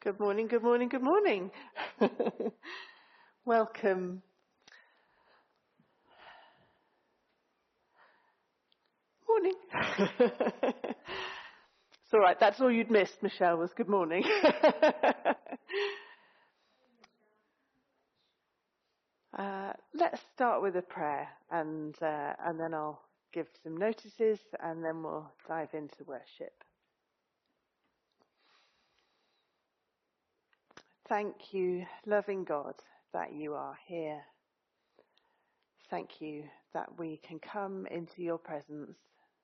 Good morning, good morning, good morning. Welcome. Morning. It's all right, that's all you'd missed, Michelle, was good morning. Let's start with a prayer and then I'll give some notices and then we'll dive into worship. Thank you, loving God, that you are here. Thank you that we can come into your presence.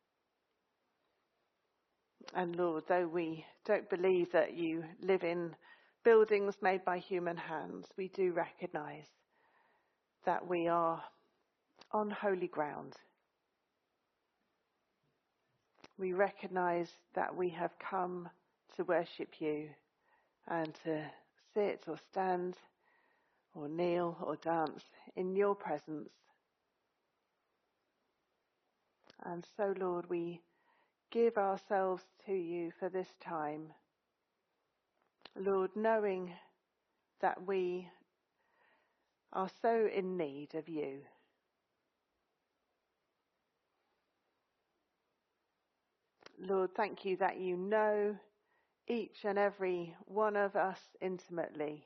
And Lord, though we don't believe that you live in buildings made by human hands, we do recognise that we are on holy ground. We recognise that we have come to worship you and to sit or stand or kneel or dance in your presence. And so, Lord, we give ourselves to you for this time. Lord, knowing that we are so in need of you. Lord, thank you that you know each and every one of us intimately.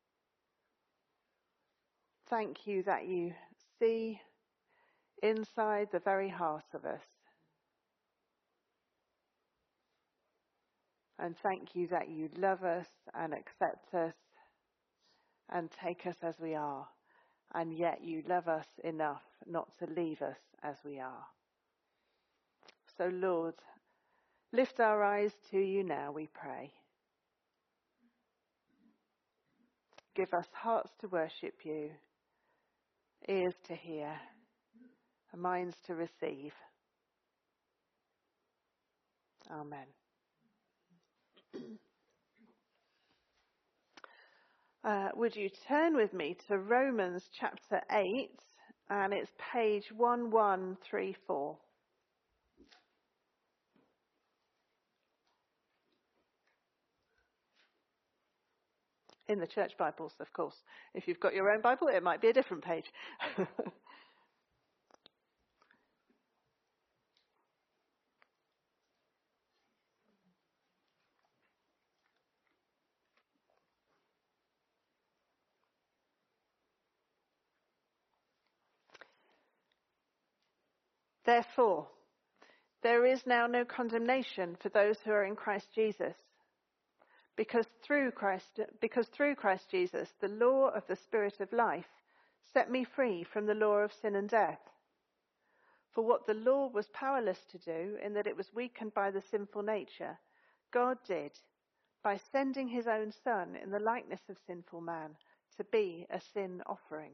Thank you that you see inside the very heart of us. And thank you that you love us and accept us and take us as we are. And yet you love us enough not to leave us as we are. So Lord, lift our eyes to you now, we pray. Give us hearts to worship you, ears to hear, and minds to receive. Amen. Would you turn with me to Romans chapter 8, and it's page 1134. In the church Bibles, of course. If you've got your own Bible, it might be a different page. Therefore, there is now no condemnation for those who are in Christ Jesus. Because through Christ Jesus, the law of the Spirit of life set me free from the law of sin and death. For what the law was powerless to do, in that it was weakened by the sinful nature, God did by sending his own Son in the likeness of sinful man to be a sin offering.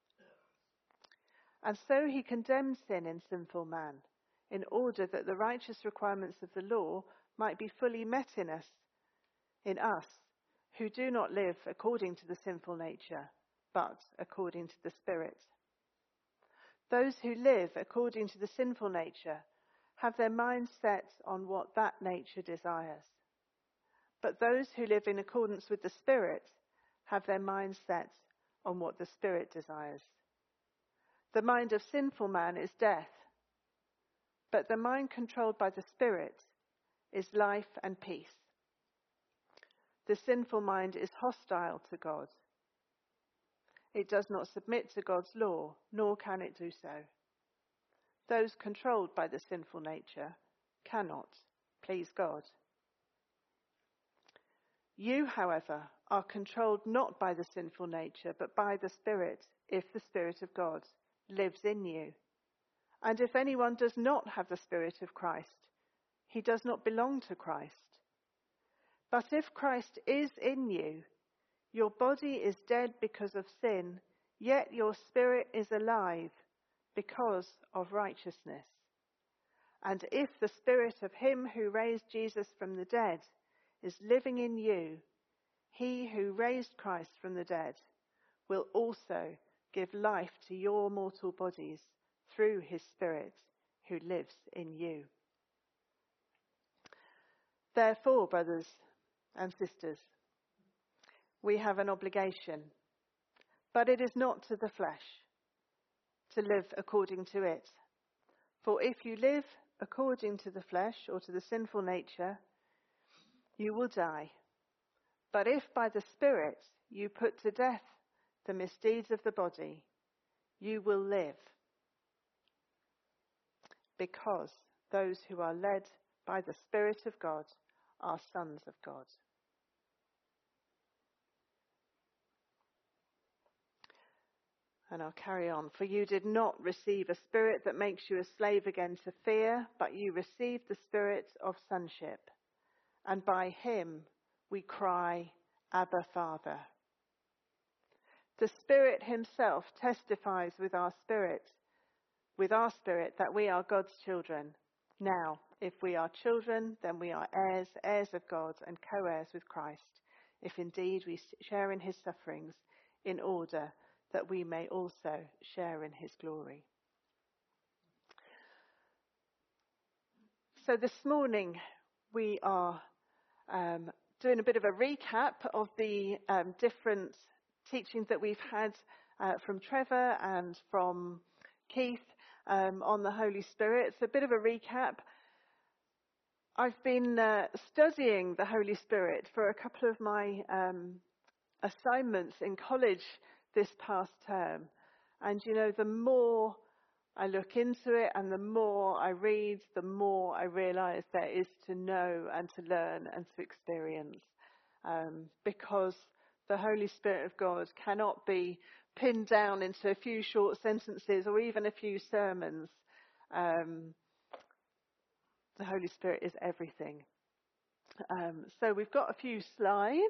And so he condemned sin in sinful man, in order that the righteous requirements of the law might be fully met in us, who do not live according to the sinful nature, but according to the Spirit. Those who live according to the sinful nature have their minds set on what that nature desires. But those who live in accordance with the Spirit have their minds set on what the Spirit desires. The mind of sinful man is death, but the mind controlled by the Spirit is life and peace. The sinful mind is hostile to God. It does not submit to God's law, nor can it do so. Those controlled by the sinful nature cannot please God. You, however, are controlled not by the sinful nature, but by the Spirit, if the Spirit of God lives in you. And if anyone does not have the Spirit of Christ, he does not belong to Christ. But if Christ is in you, your body is dead because of sin, yet your spirit is alive because of righteousness. And if the Spirit of him who raised Jesus from the dead is living in you, he who raised Christ from the dead will also give life to your mortal bodies through his Spirit who lives in you. Therefore, brothers and sisters, we have an obligation, but it is not to the flesh to live according to it. For if you live according to the flesh or to the sinful nature, you will die. But if by the Spirit you put to death the misdeeds of the body, you will live. Because those who are led by the Spirit of God are sons of God. And I'll carry on. For you did not receive a spirit that makes you a slave again to fear, but you received the Spirit of sonship. And by him we cry, Abba, Father. The Spirit himself testifies with our spirit that we are God's children. Now, if we are children, then we are heirs, heirs of God and co-heirs with Christ, if indeed we share in his sufferings, in order that we may also share in his glory. So this morning we are doing a bit of a recap of the different teachings that we've had from Trevor and from Keith on the Holy Spirit. So a bit of a recap. I've been studying the Holy Spirit for a couple of my assignments in college this past term. And, you know, the more I look into it and the more I read, the more I realise there is to know and to learn and to experience. Because the Holy Spirit of God cannot be pinned down into a few short sentences or even a few sermons. The Holy Spirit is everything. So we've got a few slides.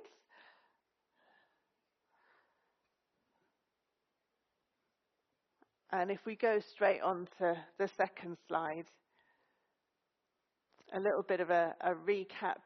And if we go straight on to the second slide, a little bit of a recap,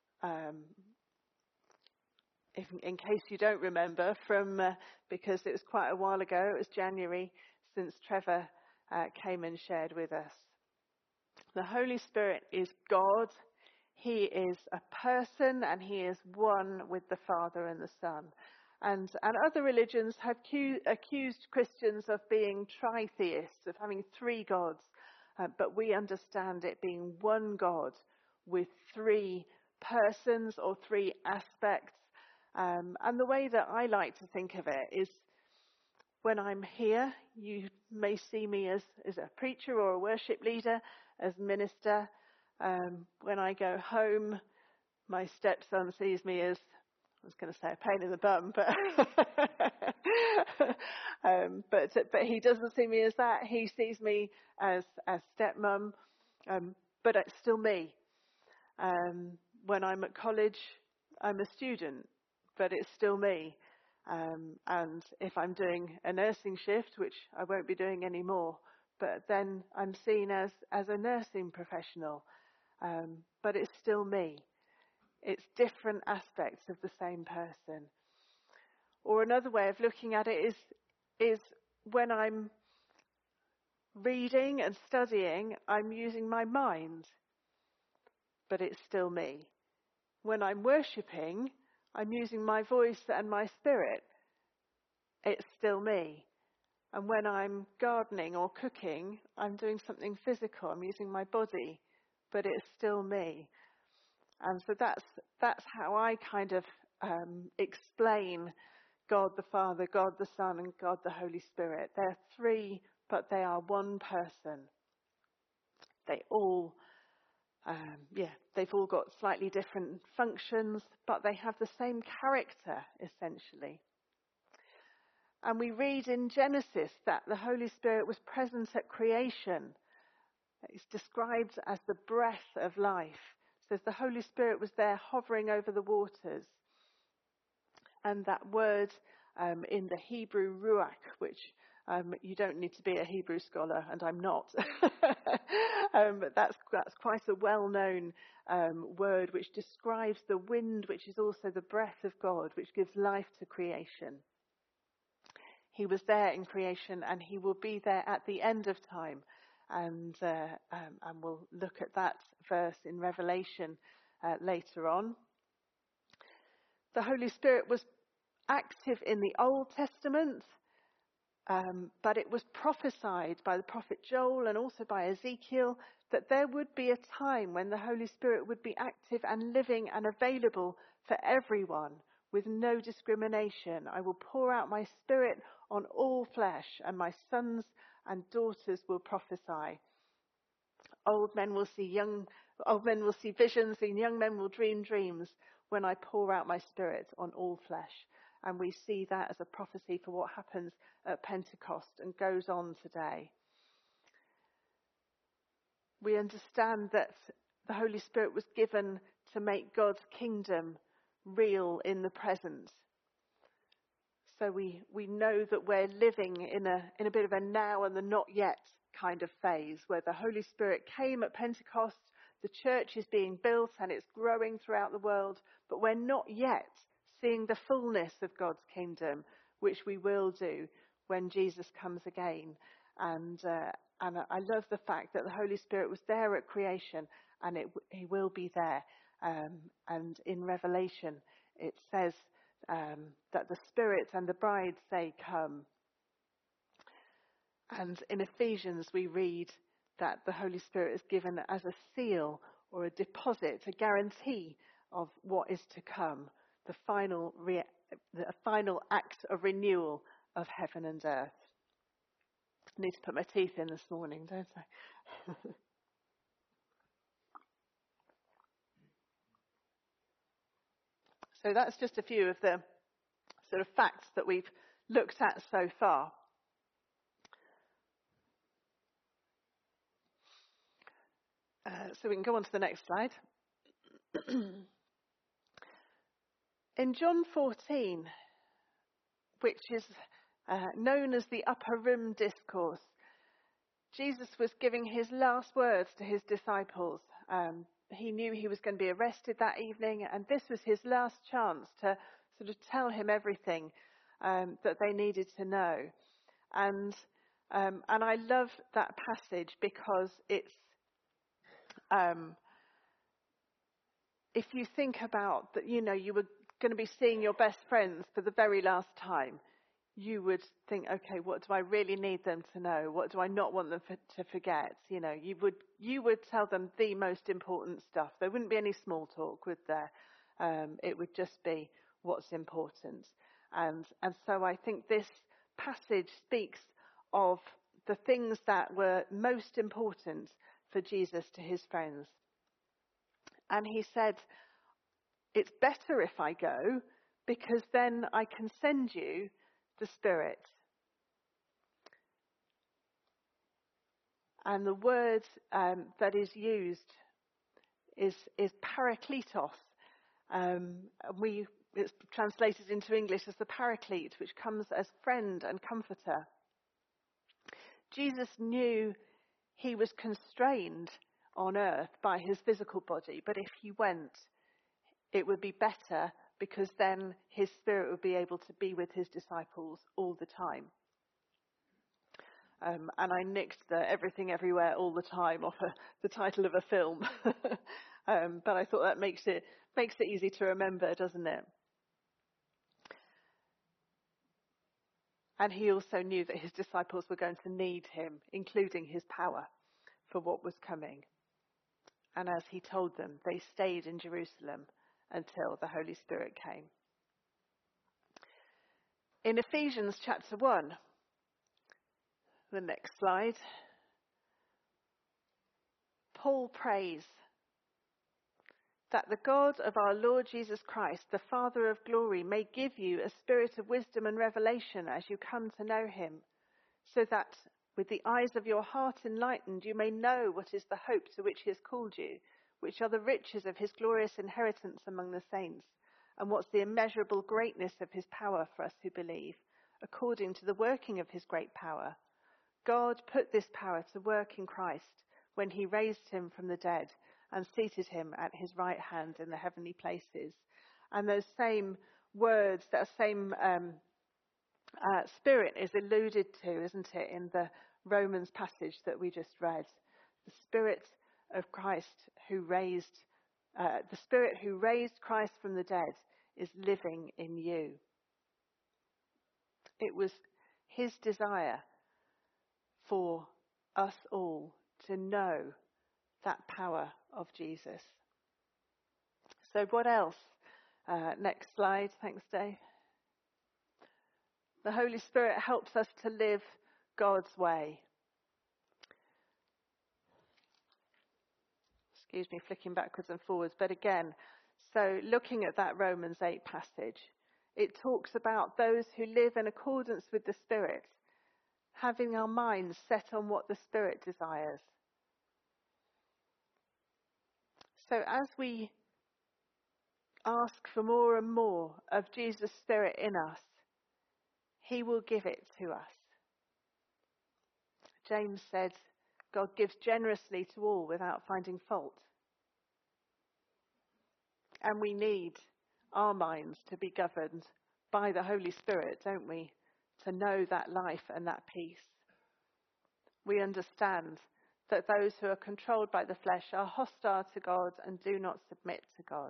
in case you don't remember, from because it was quite a while ago, it was January, since Trevor came and shared with us. The Holy Spirit is God. He is a person and he is one with the Father and the Son. And other religions have accused Christians of being tritheists, of having three gods. But we understand it being one God with three persons or three aspects. And the way that I like to think of it is when I'm here, you may see me as a preacher or a worship leader, as minister. When I go home, my stepson sees me as, I was going to say a pain in the bum, but he doesn't see me as that. He sees me as stepmom, but it's still me. When I'm at college, I'm a student, but it's still me. And if I'm doing a nursing shift, which I won't be doing anymore, but then I'm seen as a nursing professional, but it's still me. It's different aspects of the same person. Or another way of looking at it is when I'm reading and studying, I'm using my mind, but it's still me. When I'm worshipping, I'm using my voice and my spirit. It's still me. And when I'm gardening or cooking, I'm doing something physical. I'm using my body, but it's still me. And so that's how I kind of explain God the Father, God the Son, and God the Holy Spirit. They're three, but they are one person. They all, they've all got slightly different functions, but they have the same character, essentially. And we read in Genesis that the Holy Spirit was present at creation. It's described as the breath of life. It says the Holy Spirit was there hovering over the waters. And that word in the Hebrew, ruach, which you don't need to be a Hebrew scholar, and I'm not. But that's quite a well-known word which describes the wind, which is also the breath of God, which gives life to creation. He was there in creation, and he will be there at the end of time. And we'll look at that verse in Revelation later on. The Holy Spirit was active in the Old Testament, but it was prophesied by the prophet Joel and also by Ezekiel that there would be a time when the Holy Spirit would be active and living and available for everyone with no discrimination. I will pour out my Spirit on all flesh, and my sons and daughters will prophesy. Old men will see visions, and young men will dream dreams when I pour out my Spirit on all flesh. And we see that as a prophecy for what happens at Pentecost and goes on today. We understand that the Holy Spirit was given to make God's kingdom real in the present. So we know that we're living in a bit of a now and the not yet kind of phase, where the Holy Spirit came at Pentecost, the church is being built and it's growing throughout the world, but we're not yet seeing the fullness of God's kingdom, which we will do when Jesus comes again. And I love the fact that the Holy Spirit was there at creation, and he will be there. And in Revelation, it says that the Spirit and the bride say, "Come." And in Ephesians, we read that the Holy Spirit is given as a seal or a deposit, a guarantee of what is to come, the final act of renewal of heaven and earth. I need to put my teeth in this morning, don't I? So that's just a few of the sort of facts that we've looked at so far. So we can go on to the next slide. In John 14, which is known as the Upper Room Discourse, Jesus was giving his last words to his disciples. He knew he was going to be arrested that evening, and this was his last chance to sort of tell him everything that they needed to know. And I love that passage because it's if you think about that, you were going to be seeing your best friends for the very last time, you would think, okay, what do I really need them to know? What do I not want them to forget? You would tell them the most important stuff. There wouldn't be any small talk, would there? It would just be what's important. And so I think this passage speaks of the things that were most important for Jesus to his friends. And he said, it's better if I go, because then I can send you the Spirit. And the word that is used is parakletos. It's translated into English as the Paraclete, which comes as friend and comforter. Jesus knew he was constrained on earth by his physical body, but if he went, it would be better, because then his Spirit would be able to be with his disciples all the time. And I nicked the Everything Everywhere All the Time off the title of a film. But I thought that makes it easy to remember, doesn't it? And he also knew that his disciples were going to need him, including his power, for what was coming. And as he told them, they stayed in Jerusalem until the Holy Spirit came. In Ephesians chapter 1, the next slide, Paul prays that the God of our Lord Jesus Christ, the Father of glory, may give you a spirit of wisdom and revelation as you come to know him, so that with the eyes of your heart enlightened, you may know what is the hope to which he has called you, which are the riches of his glorious inheritance among the saints, and what's the immeasurable greatness of his power for us who believe, according to the working of his great power. God put this power to work in Christ when he raised him from the dead and seated him at his right hand in the heavenly places. And those same words, that same Spirit is alluded to, isn't it, in the Romans passage that we just read. The Spirit of Christ the Spirit who raised Christ from the dead is living in you. It was his desire for us all to know that power of Jesus. So what else? Next slide. Thanks, Dave. The Holy Spirit helps us to live God's way. Excuse me, flicking backwards and forwards. But again, so looking at that Romans 8 passage, it talks about those who live in accordance with the Spirit, having our minds set on what the Spirit desires. So as we ask for more and more of Jesus' Spirit in us, he will give it to us. James said, God gives generously to all without finding fault. And we need our minds to be governed by the Holy Spirit, don't we? To know that life and that peace. We understand that those who are controlled by the flesh are hostile to God and do not submit to God.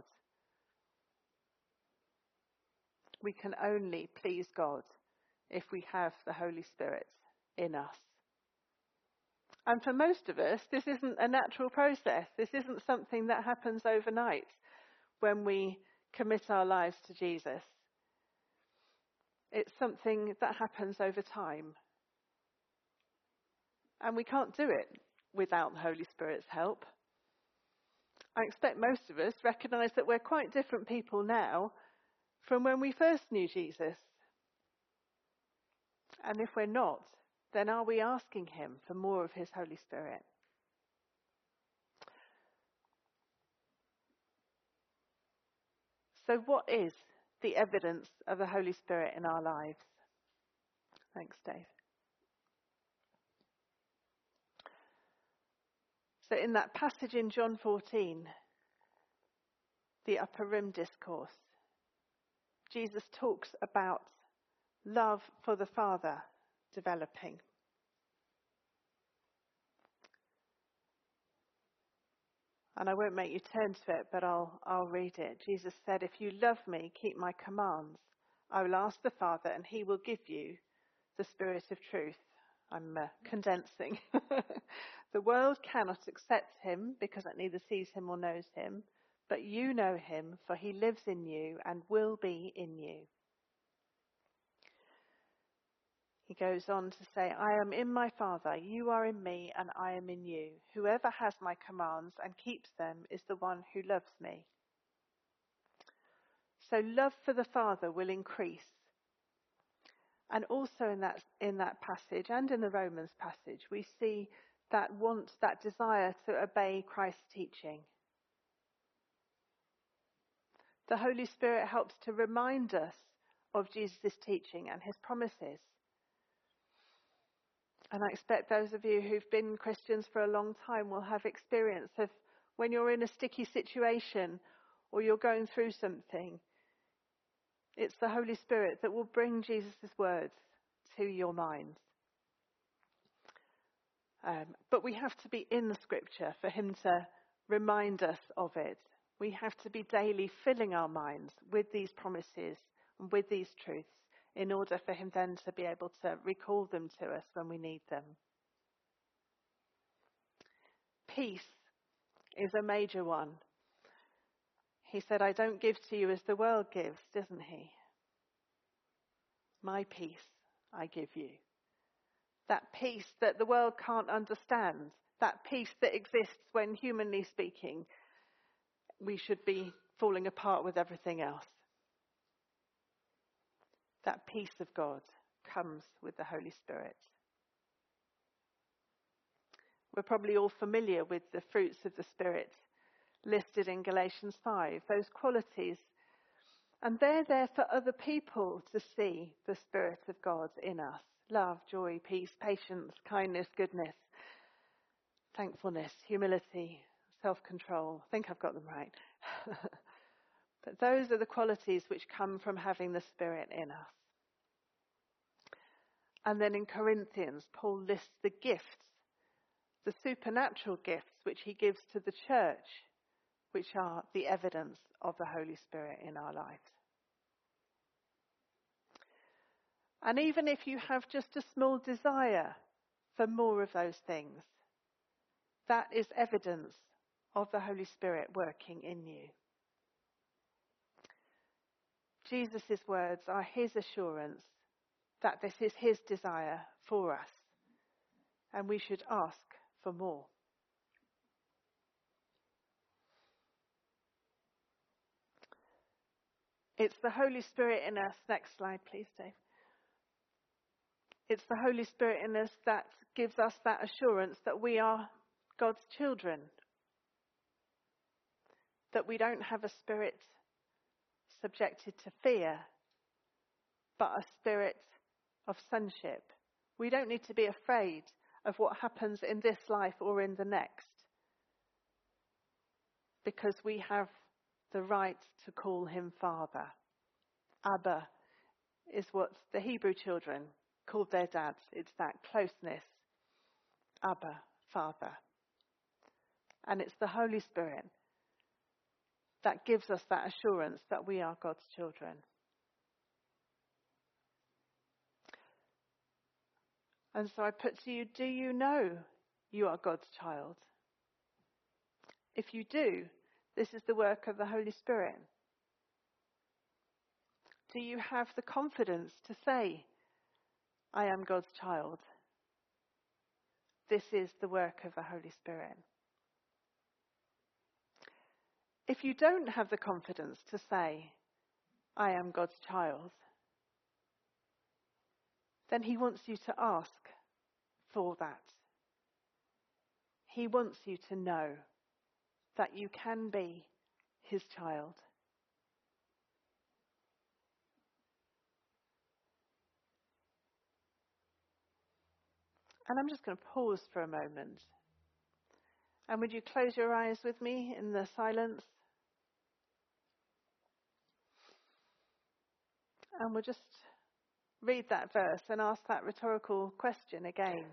We can only please God if we have the Holy Spirit in us. And for most of us, this isn't a natural process. This isn't something that happens overnight when we commit our lives to Jesus. It's something that happens over time. And we can't do it without the Holy Spirit's help. I expect most of us recognise that we're quite different people now from when we first knew Jesus. And if we're not, then are we asking him for more of his Holy Spirit? So what is the evidence of the Holy Spirit in our lives? Thanks, Dave. So in that passage in John 14, the Upper Room Discourse, Jesus talks about love for the Father developing. And I won't make you turn to it, but I'll read it. Jesus said, "If you love me, keep my commands. I will ask the Father, and he will give you the Spirit of truth." I'm condensing. "The world cannot accept him because it neither sees him or knows him, but you know him, for he lives in you and will be in you." He goes on to say, "I am in my Father, you are in me, and I am in you. Whoever has my commands and keeps them is the one who loves me." So love for the Father will increase. And also in that passage and in the Romans passage, we see that want, that desire to obey Christ's teaching. The Holy Spirit helps to remind us of Jesus' teaching and his promises. And I expect those of you who've been Christians for a long time will have experience of when you're in a sticky situation or you're going through something, it's the Holy Spirit that will bring Jesus' words to your mind. But we have to be in the scripture for him to remind us of it. We have to be daily filling our minds with these promises and with these truths in order for him then to be able to recall them to us when we need them. Peace is a major one. He said, "I don't give to you as the world gives," doesn't he? "My peace I give you." That peace that the world can't understand, that peace that exists when, humanly speaking, we should be falling apart with everything else. That peace of God comes with the Holy Spirit. We're probably all familiar with the fruits of the Spirit listed in Galatians 5, those qualities. And they're there for other people to see the Spirit of God in us. Love, joy, peace, patience, kindness, goodness, thankfulness, humility, self-control. I think I've got them right. But those are the qualities which come from having the Spirit in us. And then in Corinthians, Paul lists the gifts, the supernatural gifts which he gives to the church, which are the evidence of the Holy Spirit in our lives. And even if you have just a small desire for more of those things, that is evidence of the Holy Spirit working in you. Jesus' words are his assurance that this is his desire for us, and we should ask for more. It's the Holy Spirit in us. Next slide, please, Dave. It's the Holy Spirit in us that gives us that assurance that we are God's children, that we don't have a spirit subjected to fear, but a spirit of sonship. We don't need to be afraid of what happens in this life or in the next, because we have the right to call him Father. Abba is what the Hebrew children called their dads. It's that closeness. Abba, Father. And it's the Holy Spirit that gives us that assurance that we are God's children. And so I put to you, do you know you are God's child? If you do, this is the work of the Holy Spirit. Do you have the confidence to say, I am God's child? This is the work of the Holy Spirit. If you don't have the confidence to say, I am God's child, then he wants you to ask for that. He wants you to know that you can be his child. And I'm just going to pause for a moment. And would you close your eyes with me in the silence? And we'll just read that verse and ask that rhetorical question again.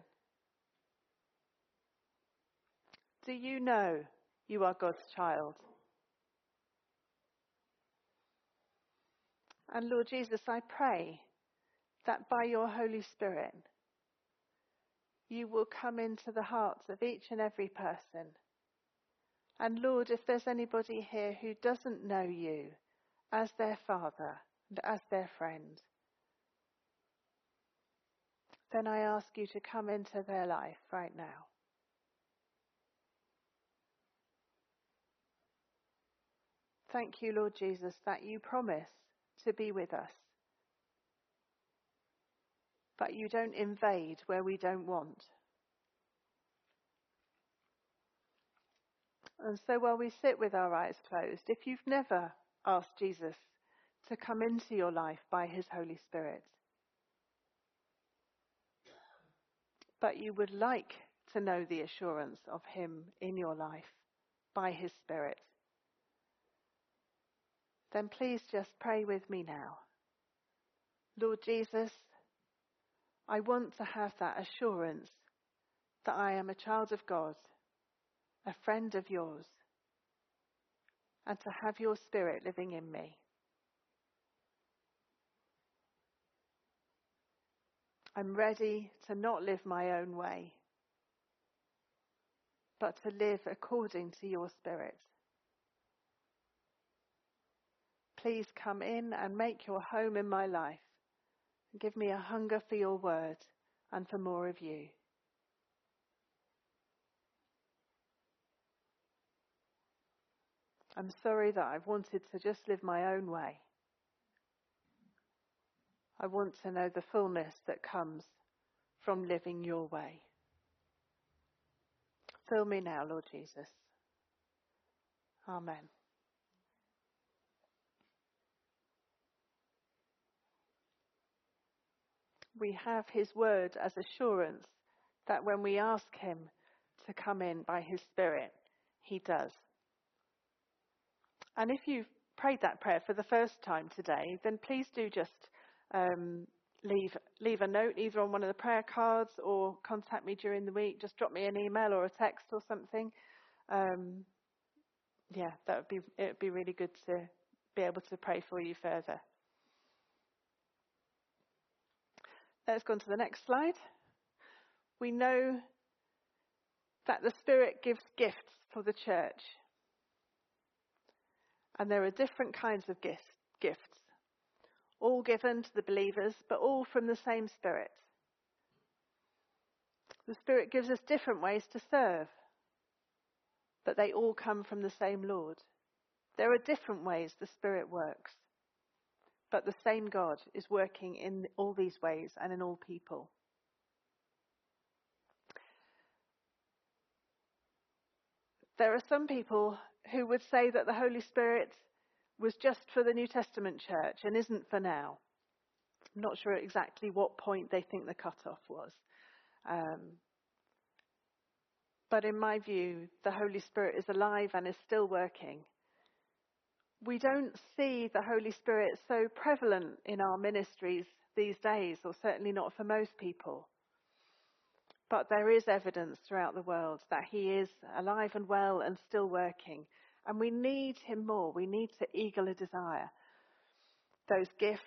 Do you know you are God's child? And Lord Jesus, I pray that by your Holy Spirit, you will come into the hearts of each and every person. And Lord, if there's anybody here who doesn't know you as their Father and as their friend, then I ask you to come into their life right now. Thank you, Lord Jesus, that you promise to be with us, but you don't invade where we don't want. And so while we sit with our eyes closed, if you've never asked Jesus to come into your life by his Holy Spirit, but you would like to know the assurance of him in your life by his Spirit, then please just pray with me now. Lord Jesus, I want to have that assurance that I am a child of God, a friend of yours, and to have your Spirit living in me. I'm ready to not live my own way, but to live according to your Spirit. Please come in and make your home in my life. And give me a hunger for your word and for more of you. I'm sorry that I've wanted to just live my own way. I want to know the fullness that comes from living your way. Fill me now, Lord Jesus. Amen. We have his word as assurance that when we ask him to come in by his Spirit, he does. And if you've prayed that prayer for the first time today, then please do just leave a note either on one of the prayer cards or contact me during the week. Just drop me an email or a text or something. It would be really good to be able to pray for you further. Let's go on to the next slide. We know that the Spirit gives gifts for the church. And there are different kinds of gifts, all given to the believers, but all from the same Spirit. The Spirit gives us different ways to serve, but they all come from the same Lord. There are different ways the Spirit works, but the same God is working in all these ways and in all people. There are some people who would say that the Holy Spirit was just for the New Testament church and isn't for now. I'm not sure exactly what point they think the cutoff was. But in my view, the Holy Spirit is alive and is still working. We don't see the Holy Spirit so prevalent in our ministries these days, or certainly not for most people. But there is evidence throughout the world that he is alive and well and still working. And we need him more. We need to eagerly desire those gifts.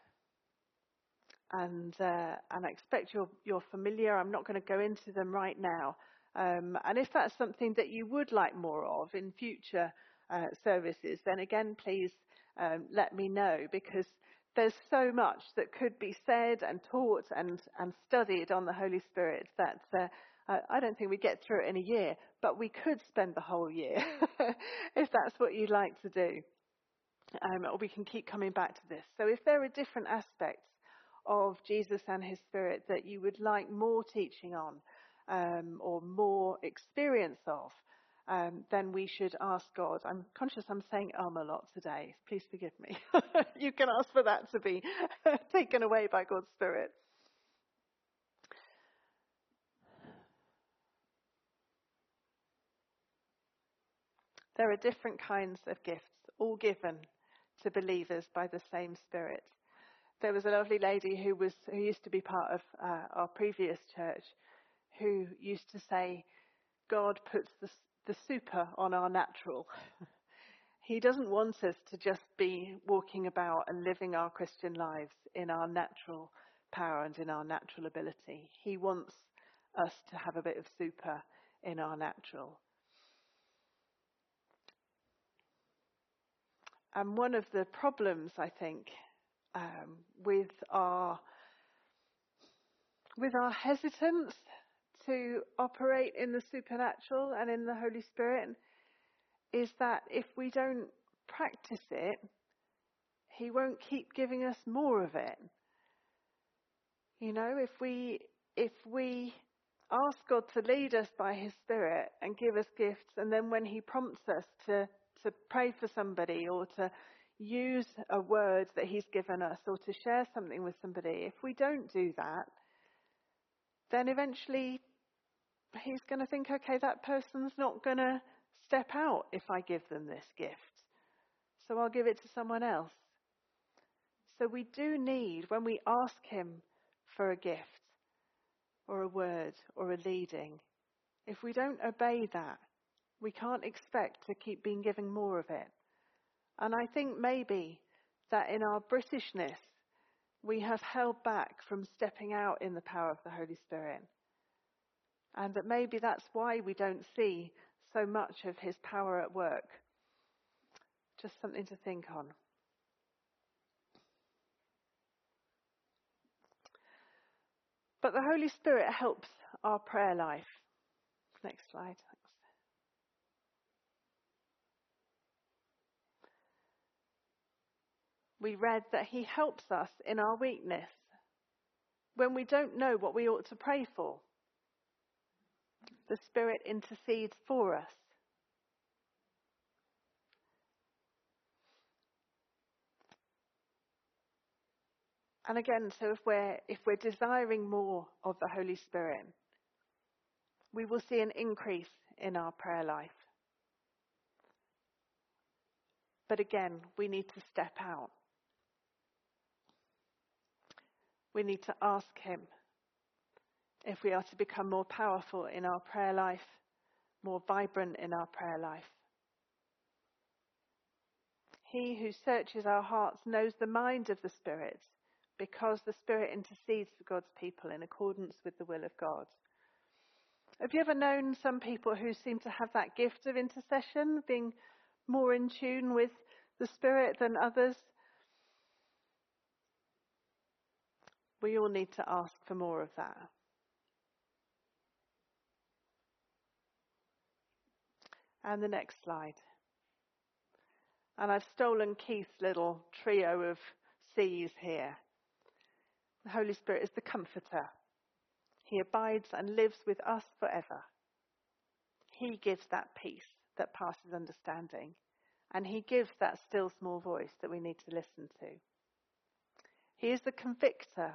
And I expect you're familiar. I'm not going to go into them right now. And if that's something that you would like more of in future services, then again, please let me know, because there's so much that could be said and taught and studied on the Holy Spirit that I don't think we get through it in a year, but we could spend the whole year if that's what you'd like to do. Or we can keep coming back to this. So if there are different aspects of Jesus and his Spirit that you would like more teaching on or more experience of, then we should ask God. I'm conscious I'm saying a lot today. Please forgive me. You can ask for that to be taken away by God's Spirit. There are different kinds of gifts, all given to believers by the same Spirit. There was a lovely lady who used to be part of our previous church, who used to say, God puts the super on our natural. He doesn't want us to just be walking about and living our Christian lives in our natural power and in our natural ability. He wants us to have a bit of super in our natural. And one of the problems, I think, with our hesitance to operate in the supernatural and in the Holy Spirit is that if we don't practice it, he won't keep giving us more of it. You know, if we ask God to lead us by his Spirit and give us gifts, and then when he prompts us to pray for somebody or to use a word that he's given us or to share something with somebody, if we don't do that, then eventually he's going to think, okay, that person's not going to step out if I give them this gift, so I'll give it to someone else. So we do need, when we ask him for a gift or a word or a leading, if we don't obey that, we can't expect to keep being given more of it. And I think maybe that in our Britishness, we have held back from stepping out in the power of the Holy Spirit. And that maybe that's why we don't see so much of his power at work. Just something to think on. But the Holy Spirit helps our prayer life. Next slide. Thanks. We read that he helps us in our weakness when we don't know what we ought to pray for. The Spirit intercedes for us. And again, so if we're desiring more of the Holy Spirit, we will see an increase in our prayer life. But again, we need to step out. We need to ask him if we are to become more powerful in our prayer life, more vibrant in our prayer life. He who searches our hearts knows the mind of the Spirit, because the Spirit intercedes for God's people in accordance with the will of God. Have you ever known some people who seem to have that gift of intercession, being more in tune with the Spirit than others? We all need to ask for more of that. And the next slide. And I've stolen Keith's little trio of C's here. The Holy Spirit is the Comforter. He abides and lives with us forever. He gives that peace that passes understanding. And he gives that still small voice that we need to listen to. He is the Convictor.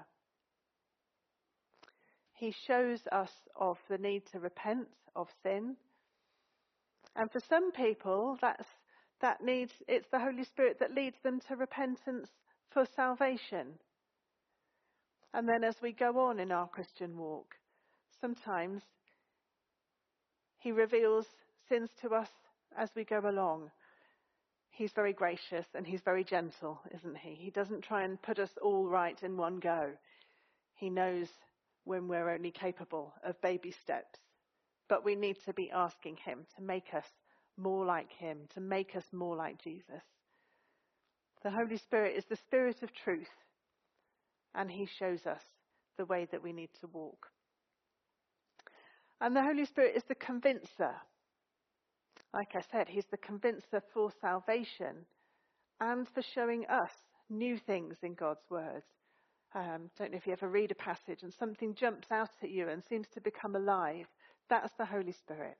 He shows us of the need to repent of sin. And for some people, it's the Holy Spirit that leads them to repentance for salvation. And then as we go on in our Christian walk, sometimes he reveals sins to us as we go along. He's very gracious and he's very gentle, isn't he? He doesn't try and put us all right in one go. He knows when we're only capable of baby steps. But we need to be asking him to make us more like him, to make us more like Jesus. The Holy Spirit is the Spirit of truth, and he shows us the way that we need to walk. And the Holy Spirit is the Convincer. Like I said, he's the Convincer for salvation and for showing us new things in God's word. Don't know if you ever read a passage and something jumps out at you and seems to become alive. That's the Holy Spirit.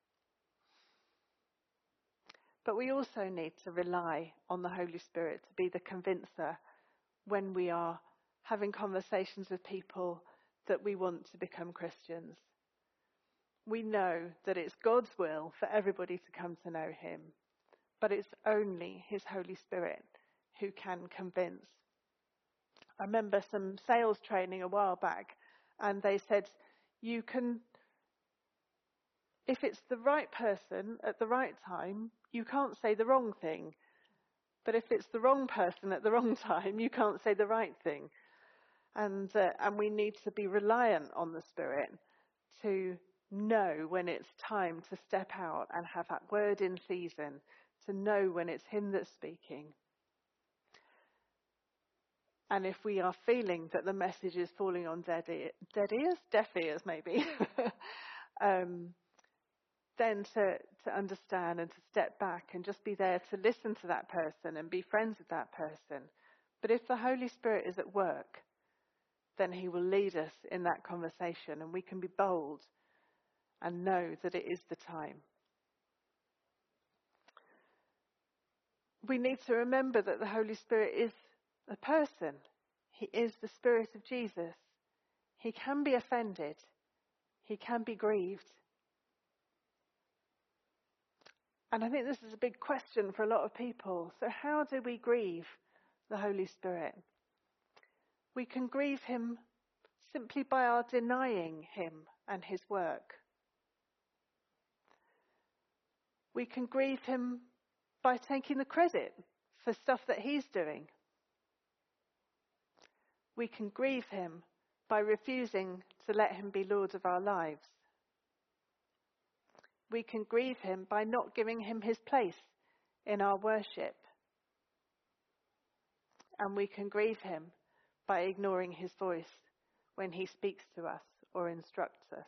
But we also need to rely on the Holy Spirit to be the convincer when we are having conversations with people that we want to become Christians. We know that it's God's will for everybody to come to know him, but it's only his Holy Spirit who can convince. I remember some sales training a while back, and they said, if it's the right person at the right time, you can't say the wrong thing. But if it's the wrong person at the wrong time, you can't say the right thing. And we need to be reliant on the Spirit to know when it's time to step out and have that word in season, to know when it's him that's speaking. And if we are feeling that the message is falling on deaf ears maybe, then to understand and to step back and just be there to listen to that person and be friends with that person. But if the Holy Spirit is at work, then he will lead us in that conversation, and we can be bold and know that it is the time. We need to remember that the Holy Spirit is a person. He is the Spirit of Jesus. He can be offended. He can be grieved. And I think this is a big question for a lot of people. So how do we grieve the Holy Spirit? We can grieve him simply by our denying him and his work. We can grieve him by taking the credit for stuff that he's doing. We can grieve him by refusing to let him be Lord of our lives. We can grieve him by not giving him his place in our worship. And we can grieve him by ignoring his voice when he speaks to us or instructs us.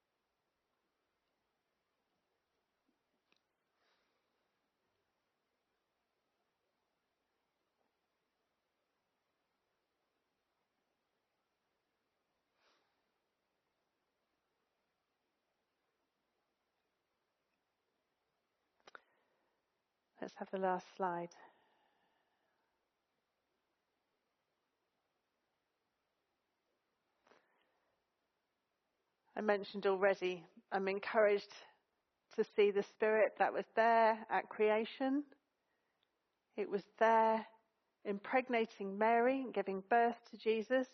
Let's have the last slide. I mentioned already, I'm encouraged to see the Spirit that was there at creation. It was there impregnating Mary and giving birth to Jesus.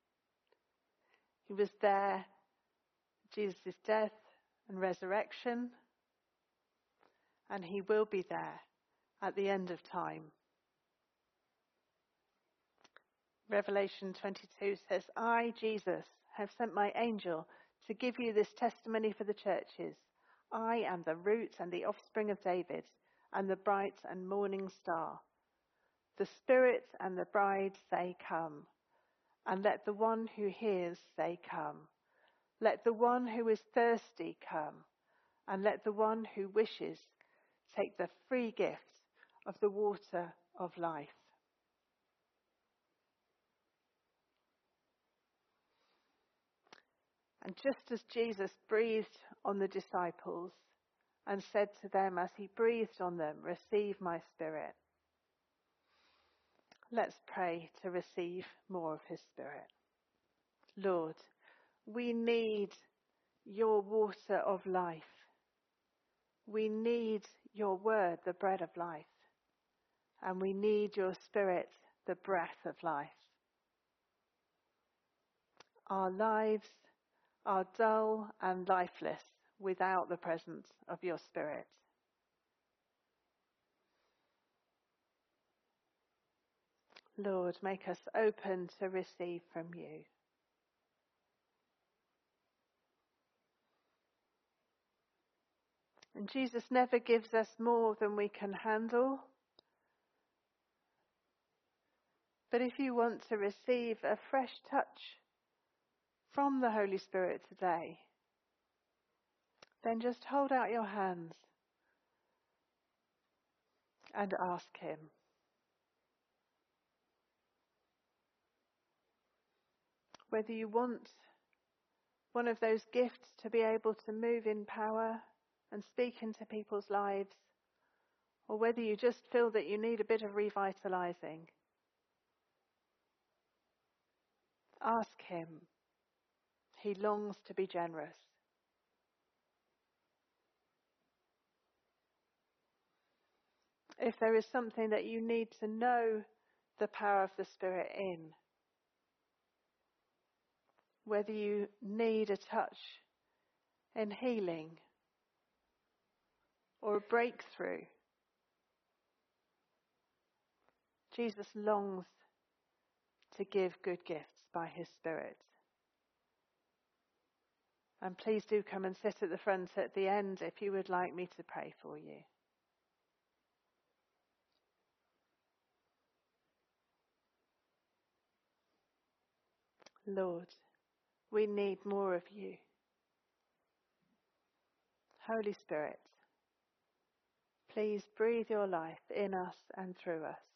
He was there at Jesus' death and resurrection. And he will be there at the end of time. Revelation 22 says, I, Jesus, have sent my angel to give you this testimony for the churches. I am the root and the offspring of David, and the bright and morning star. The Spirit and the bride say, come. And let the one who hears say, come. Let the one who is thirsty come. And let the one who wishes take the free gift of the water of life. And just as Jesus breathed on the disciples and said to them as he breathed on them, receive my Spirit, let's pray to receive more of his Spirit. Lord, we need your water of life. We need your word, the bread of life. And we need your Spirit, the breath of life. Our lives are dull and lifeless without the presence of your Spirit. Lord, make us open to receive from you. And Jesus never gives us more than we can handle. But if you want to receive a fresh touch from the Holy Spirit today, then just hold out your hands and ask him. Whether you want one of those gifts to be able to move in power and speak into people's lives, or whether you just feel that you need a bit of revitalizing, ask him. He longs to be generous. If there is something that you need to know the power of the Spirit in, whether you need a touch in healing or a breakthrough, Jesus longs to give good gifts by his Spirit. And please do come and sit at the front at the end if you would like me to pray for you. Lord, we need more of you. Holy Spirit, please breathe your life in us and through us.